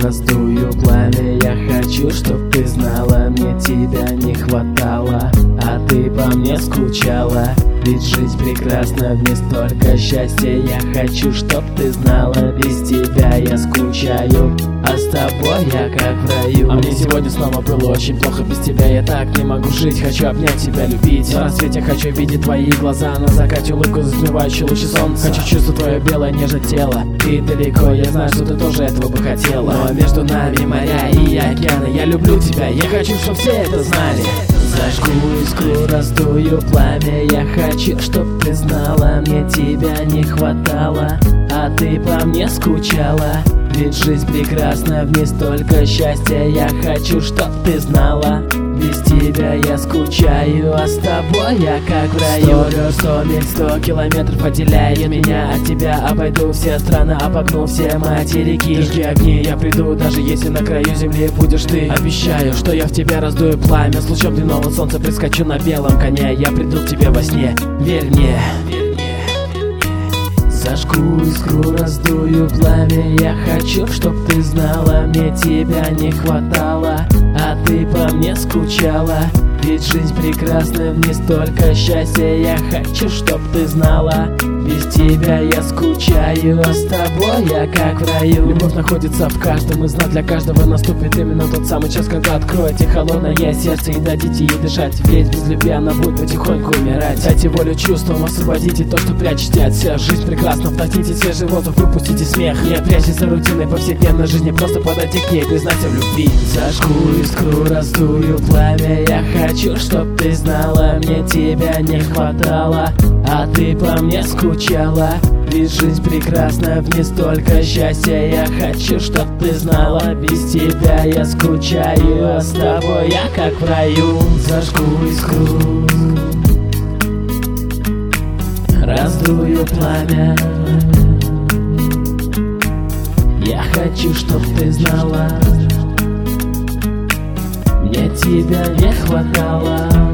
раздую пламя. Я хочу, чтоб ты знала, мне тебя не хватало, а ты по мне скучала. Ведь жизнь прекрасна, в ней столько счастья. Я хочу, чтоб ты знала, без тебя я скучаю, а с тобой я как в раю. А мне сегодня снова было очень плохо без тебя. Я так не могу жить, хочу обнять тебя, любить. На рассвете хочу видеть твои глаза, на закате улыбку, затмевающую лучи солнца. Хочу чувствовать твое белое нежное тело. Ты далеко, я знаю, что ты тоже этого бы хотела. Но между нами моря и океаны. Я люблю тебя, я хочу, чтоб все это знали. Зажгу искру, раздую пламя. Я хочу, чтоб ты знала, мне тебя не хватало, а ты по мне скучала. Ведь жизнь прекрасна, в ней столько счастья. Я хочу, чтоб ты знала, без тебя я скучаю, а с тобой я как в раю. 100 миль, 100 километров отделяет меня от тебя. Обойду все страны, обогну все материки. Жги огни, я приду, даже если на краю земли будешь ты. Обещаю, что я в тебя раздую пламя. С лучом дневного солнца прискочу на белом коне. Я приду к тебе во сне, верь мне. Зажгу искру, раздую пламя. Я хочу, чтоб ты знала, мне тебя не хватало, а ты по мне скучала. Ведь жизнь прекрасна, в ней столько счастья. Я хочу, чтоб ты знала, без тебя я скучаю, а с тобой я как в раю. Любовь находится в каждом из нас, для каждого наступит именно тот самый час, когда откроете холодное сердце и дадите ей дышать. Ведь без любви она будет потихоньку умирать. Дайте волю чувствам, освободите то, что прячете от себя. Жизнь прекрасна, вдохните свежий воздух, выпустите смех. Не прячьтесь за рутиной повседневной жизни, просто подойди к ней, признайся в любви. Зажгу искру, раздую пламя. Я хочу, чтоб ты знала, мне тебя не хватало, а ты по мне скучала. Ведь жизнь прекрасна, в ней столько счастья. Я хочу, чтоб ты знала, без тебя я скучаю, а с тобой я как в раю. Зажгу искру, раздую пламя. Я хочу, чтоб ты знала, мне тебя не хватало,